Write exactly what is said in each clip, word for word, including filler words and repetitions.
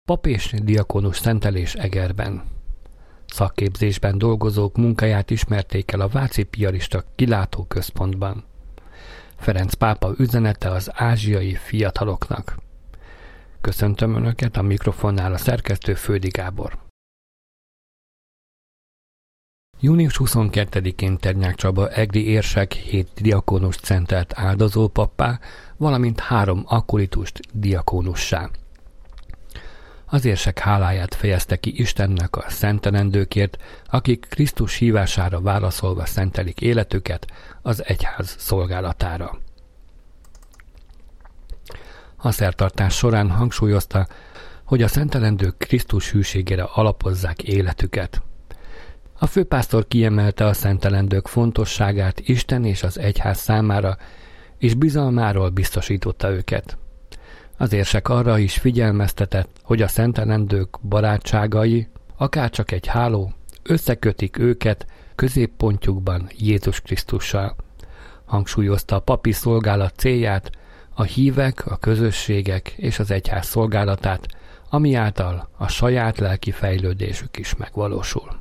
Pap és diakónus szentelés Egerben. Szakképzésben dolgozók munkáját ismerték el a Váci Piarista Kilátóközpontban. Ferenc pápa üzenete az ázsiai fiataloknak. Köszöntöm Önöket, a mikrofonnál a szerkesztő Földi Gábor. június huszonkettedikén Ternyák Csaba egri érsek hét diakónust szentelt áldozópappá, valamint három akolitust diakónussá. Az érsek háláját fejezte ki Istennek a szentelendőkért, akik Krisztus hívására válaszolva szentelik életüket az egyház szolgálatára. A szertartás során hangsúlyozta, hogy a szentelendők Krisztus hűségére alapozzák életüket. A főpásztor kiemelte a szentelendők fontosságát Isten és az egyház számára, és bizalmáról biztosította őket. Az érsek arra is figyelmeztetett, hogy a szentelendők barátságai, akárcsak egy háló, összekötik őket középpontjukban Jézus Krisztussal. Hangsúlyozta a papi szolgálat célját, a hívek, a közösségek és az egyház szolgálatát, ami által a saját lelki fejlődésük is megvalósul.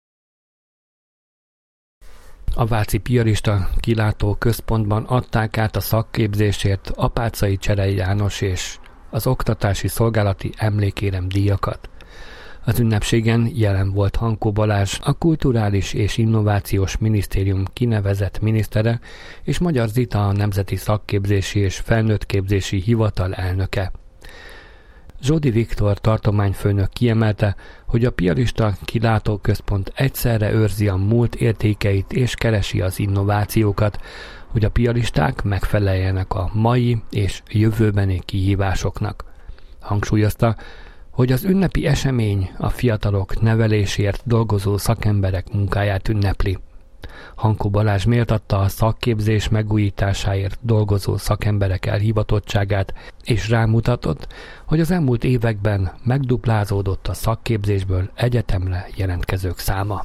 A Váci Piarista Kilátóközpontban adták át a szakképzésért Apáczai Cserei János és az oktatási szolgálati emlékérem díjakat. Az ünnepségen jelen volt Hankó Balázs, a Kulturális és Innovációs Minisztérium kinevezett minisztere, és Magyar Zita, a Nemzeti Szakképzési és Felnőttképzési Hivatal elnöke. Zsódi Viktor tartományfőnök kiemelte, hogy a Piarista Kilátóközpont egyszerre őrzi a múlt értékeit és keresi az innovációkat, hogy a piaristák megfeleljenek a mai és jövőbeni kihívásoknak. Hangsúlyozta, hogy az ünnepi esemény a fiatalok nevelésért dolgozó szakemberek munkáját ünnepli. Hankó Balázs méltatta a szakképzés megújításáért dolgozó szakemberek elhivatottságát, és rámutatott, hogy az elmúlt években megduplázódott a szakképzésből egyetemre jelentkezők száma.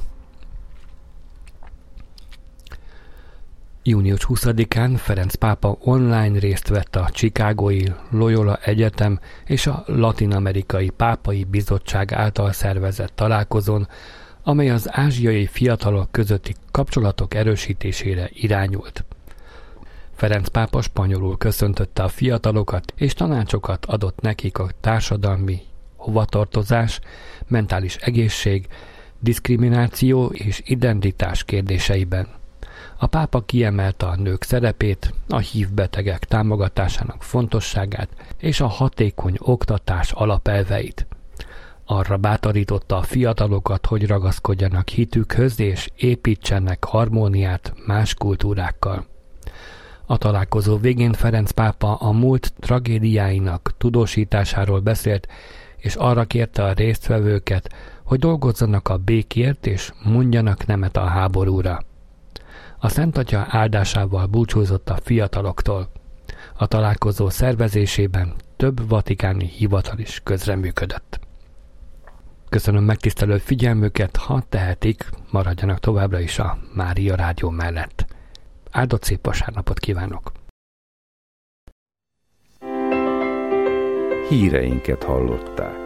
június huszadikán Ferenc pápa online részt vett a Chicagói Loyola Egyetem és a Latin-amerikai Pápai Bizottság által szervezett találkozón, amely az ázsiai fiatalok közötti kapcsolatok erősítésére irányult. Ferenc pápa spanyolul köszöntötte a fiatalokat és tanácsokat adott nekik a társadalmi hovatartozás, mentális egészség, diszkrimináció és identitás kérdéseiben. A pápa kiemelte a nők szerepét, a hívbetegek támogatásának fontosságát és a hatékony oktatás alapelveit. Arra bátorította a fiatalokat, hogy ragaszkodjanak hitükhöz és építsenek harmóniát más kultúrákkal. A találkozó végén Ferenc pápa a múlt tragédiáinak tudósításáról beszélt, és arra kérte a résztvevőket, hogy dolgozzanak a békért és mondjanak nemet a háborúra. A Szent Atya áldásával búcsúzott a fiataloktól. A találkozó szervezésében több vatikáni hivatal is közreműködött. Köszönöm megtisztelő figyelmüket, ha tehetik, maradjanak továbbra is a Mária Rádió mellett. Áldott szép vasárnapot kívánok! Híreinket hallották.